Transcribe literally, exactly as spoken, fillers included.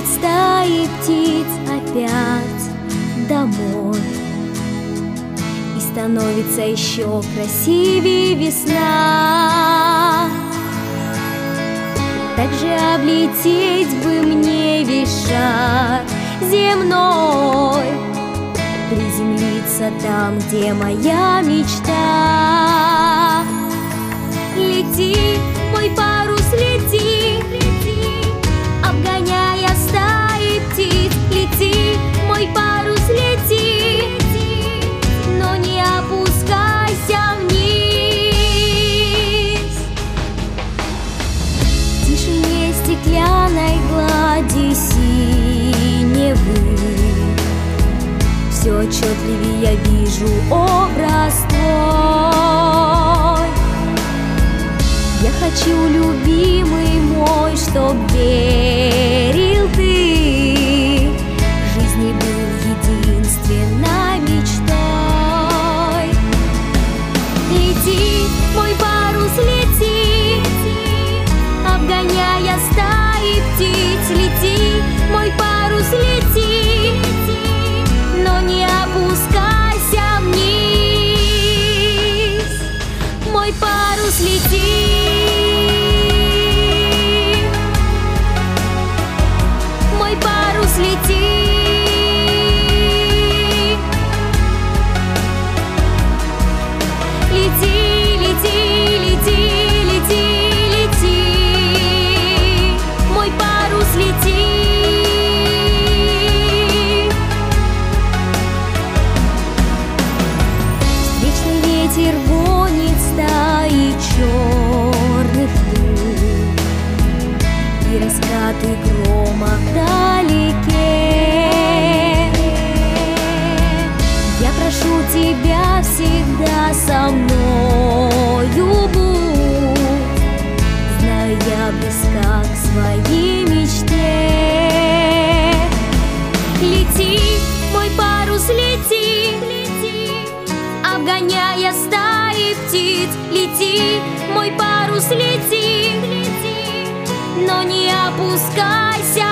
летят стаи птиц опять домой. И становится еще красивее весна. Так же облететь бы мне весь шар земной, приземлиться там, где моя мечта. Лети, мой парус, лети, лети, обгоняя стаи птиц. Лети, мой парус, лети, лети, но не опускайся вниз. В тишине стеклянной глади синевы все отчетливее я вижу образ твой. Я хочу, любимый мой, чтоб верил ты, в жизни был единственной мечтой. Лети, мой парус, лети, обгоняя стаи птиц. Лети, мой парус, лети, но не опускайся вниз. Мой парус, лети. Мой парус, лети. Лети, лети, лети, лети, лети. Мой парус, лети. Встречный ветер гонит стаи черных луж, и раскаты грома вдалеке. Я прошу тебя всегда со мною будь, зная, я близка к своей мечте. Лети, мой парус, лети, лети, обгоняя стаи птиц. Лети, мой парус, лети, лети, но не опускайся